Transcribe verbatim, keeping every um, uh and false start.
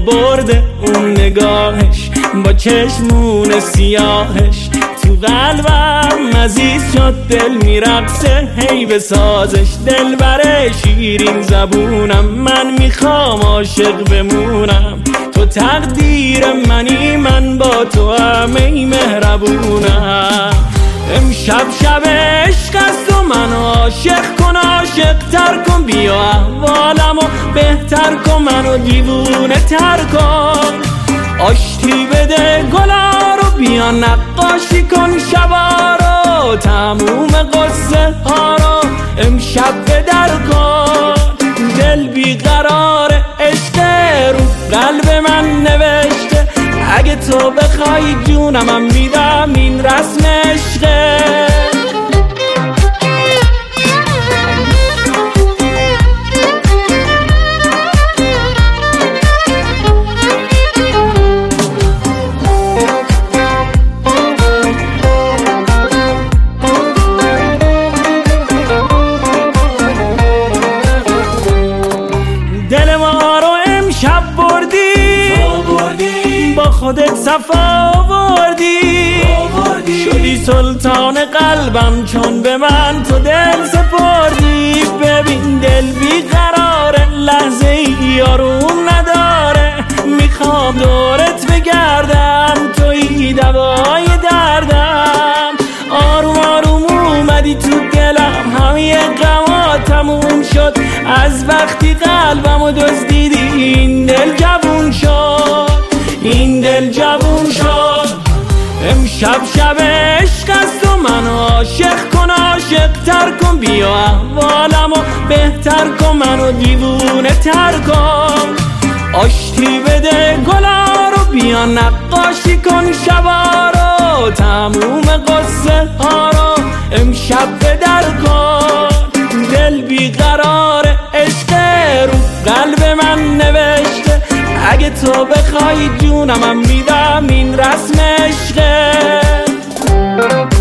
برده اون نگاهش با چشمون سیاهش، تو قلبم عزیز شد دل میرقصه هی به سازش. دل بره شیرین زبونم، من میخوام عاشق بمونم، تو تقدیر منی من با تو همه مهربونم. امشب شب عشق است و منو عاشق کن، عاشق تر کن، بیا احوالمو بهتر کن، منو دیوونه تر کن. آشتی بده گلا رو، بیا نقاشی کن شبا رو، تموم قصه ها رو امشب بدر کن. دل بیقرار عشق رو قلب من نوشته، اگه تو بخوای جونم میدم، این رسم عشقه. دل ما رو امشب بردی، با خودت صفا آوردی، شدی سلطان قلبم چون به من تو دل سپردی. ببین دل بیقراره، لحظه ای آروم نداره، میخوام دورت بگردم، تویی دوای دردم. آروم آروم اومدی تو دلم، همه غما تموم شد از وقتی قلبمو دزدیدی. این دل جوون شد، این دل جوون شد. امشب شب عشق است و منو عاشق کن، عاشق تر کن، بیا احوالمو بهتر کن، منو دیوونه تر کن. آشتی بده گلا رو، بیا نقاشی کن شبا رو، تموم قصه ها رو امشب بدر کن. دل بیقرار عشق رو قلب من نوشته، اگه تو بخوای جونم میدم، این رسم عشقه.